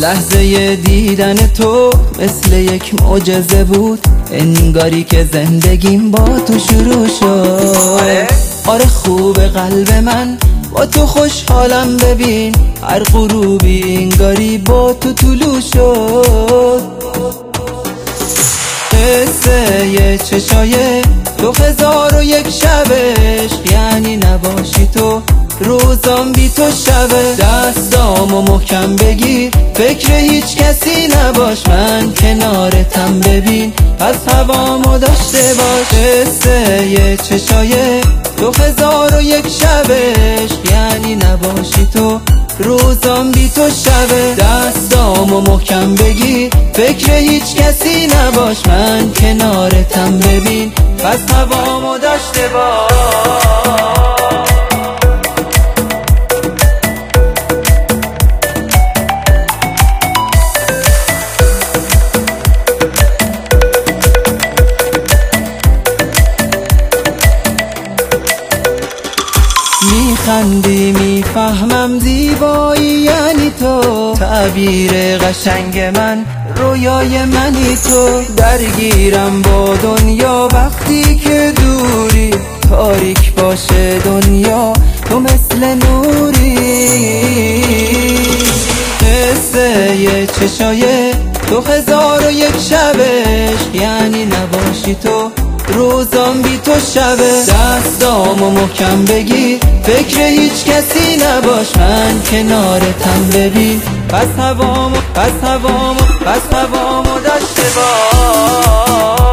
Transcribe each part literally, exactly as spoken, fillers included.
لحظه دیدن تو مثل یک معجزه بود، انگاری که زندگیم با تو شروع شد. آره خوب قلب من با تو خوشحالم، ببین هر غروبی انگاری با تو طلوع شد. قصه یه چشای دو هزار و یک شبش، یعنی نباشی تو روزام بی تو شبه. دستامو محکم بگیر، فکر هیچ کسی نباش، من کنارتم ببین پس هوامو داشته باش. قصه یه چشای دو هزار و یک شبش، یعنی نباشی تو روزام بی تو شبه. دستامو محکم بگیر، فکر هیچ کسی نباش، من کنارتم ببین پس هوامو داشته باش. میخندی میفهمم زیبایی یعنی تو، تعبیر قشنگ من رویای منی تو. درگیرم با دنیا وقتی که دوری، تاریک باشه دنیا تو مثل نوری. قصه یه چشای دو هزار و یک شبش، یعنی نباشی تو روزام بی تو شبه. دستامو محکم بگیر، فکر هیچ کسی نباش، من کنارتم ببین پس هوامو پس هوامو پس هوامو داشته باش.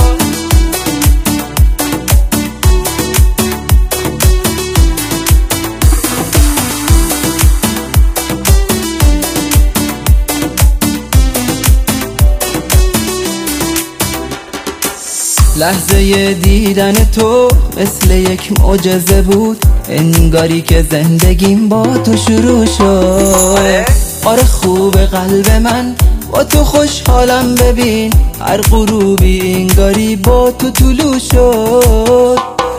لحظه دیدن تو مثل یک معجزه بود، انگاری که زندگیم با تو شروع شد. آره خوب قلب من با تو خوشحالم، ببین هر غروبی انگاری با تو طلوع شد.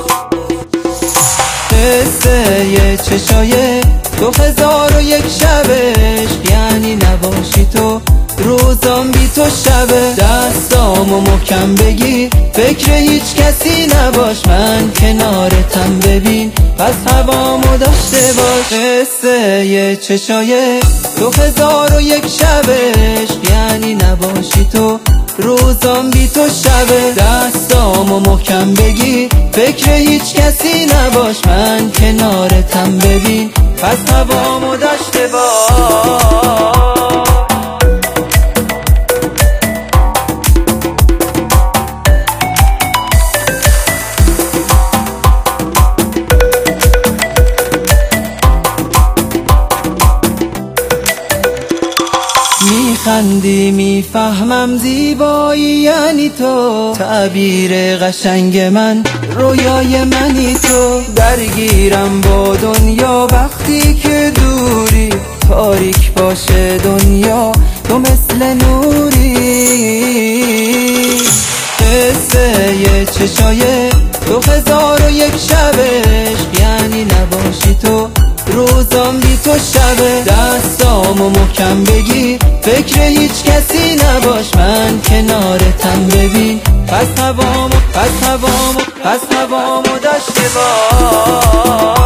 قصه یه چشای دو هزار و یک شبش، یعنی نباشی تو روزام بی تو شبه. دستامو محکم بگیر، فکر هیچ کسی نباش، من کنارتم ببین پس هوامو داشته باش. قصه یه چشای دو هزار و یک شبش، یعنی نباشی تو روزام بی تو شبه. دستامو محکم بگیر، فکر هیچ کسی نباش، من کنارتم ببین پس هوامو داشته باش. میخندی میفهمم زیبایی یعنی تو، تعبیر قشنگ من رویای منی تو. درگیرم با دنیا وقتی که دوری، تاریک باشه دنیا تو مثل نوری. قصه یه چشای دو هزار و یک شبش، یعنی نباشی تو روزام بی تو شبه. دستامو محکم بگیر، فکر هیچ کسی نباش، من کنارتم ببین پس هوامو پس هوامو پس هوامو داشته باش.